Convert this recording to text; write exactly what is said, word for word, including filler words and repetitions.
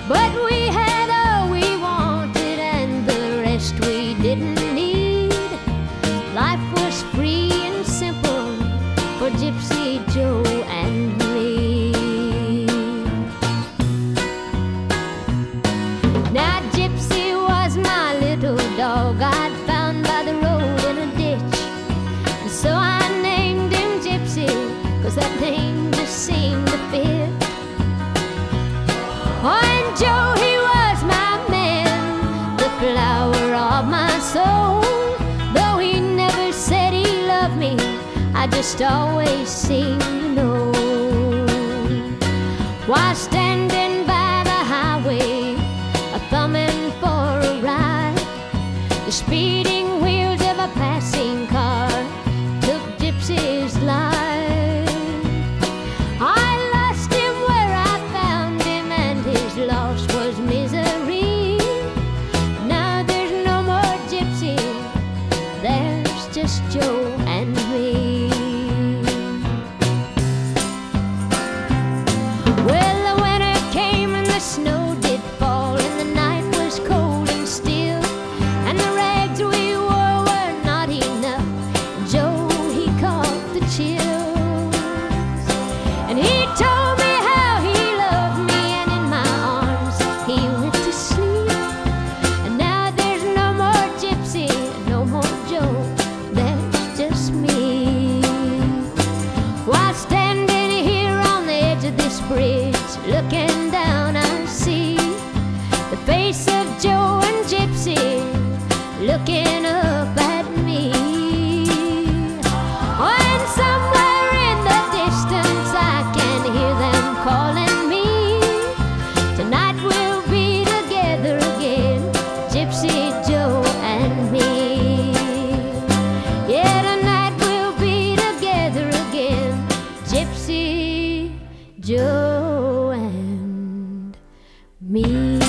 But we had all we wanted and the rest we didn't need. Life was free and simple for Gypsy Joe and me. Now Gypsy was my little dog I'd found by the road in a ditch. And so I named him Gypsy, 'cause that name just seemed to fit. Oh, and Joe, he was my man, the flower of my soul. Though he never said he loved me, I just always seemed to know. While standing by the highway, a thumbing for a ride, the speeding wheels of a passing car took Gypsy's life. I lost him where I found him, and his loss was misery. Now there's no more Gypsy, there's just Joe and me. Well, the winter came and the snow did fall, and the night was cold and still, and the rags we wore were not enough. Joe, he caught the chills, and he told me how he loved me, and in my arms he went to sleep. And now there's no more Gypsy, no more Joe, there's just me. While standing here on the edge of this bridge, looking down, I see the face of Joe and Gypsy looking up at me. Oh, and somewhere in the distance I can hear them calling me. Tonight we'll be together again, Gypsy Joe and me. Yeah, tonight we'll be together again, Gypsy Joe and me.